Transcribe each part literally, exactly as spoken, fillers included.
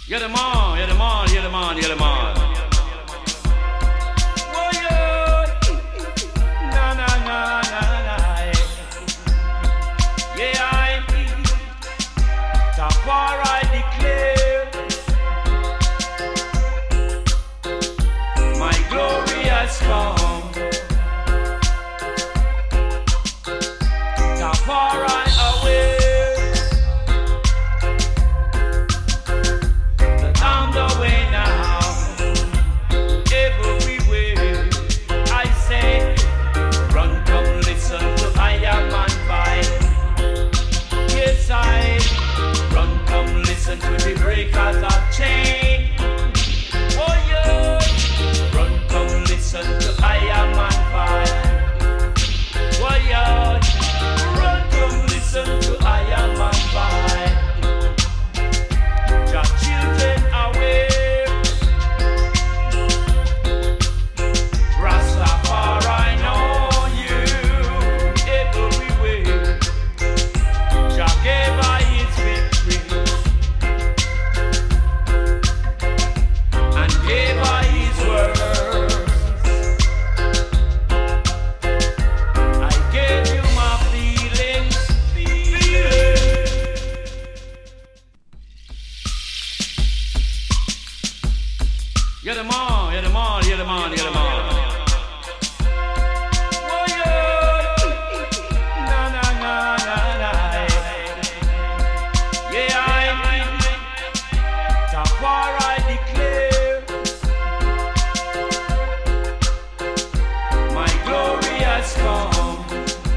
Yeah, them on, yeah, them on, yeah, them on, yeah, them on. Oh, yeah. Na, na, na, na, na. Yeah, I Tafari declare my glory has come. Tafari away. To the breakers of chain. Oh yeah. Run, come listen to I am on fire. Oh yeah. Run, come listen to I am on fire. Your children away. Rastafari know you everywhere. Jah gave I his victory. Get them on, get them on, get them on, get them on. Oh yeah, na na na na na. Yeah, I Tafari declare my glory has come.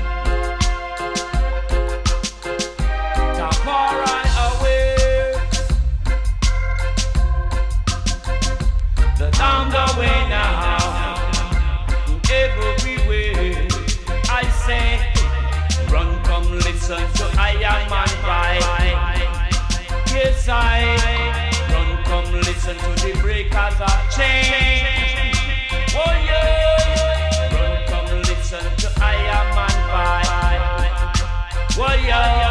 Tafari away. On the way now, everywhere I say, run, come listen to I am on fire. Yes, I run, come listen to the breakers of chain. Oh yeah, run, come listen to I am on fire. Oh yeah.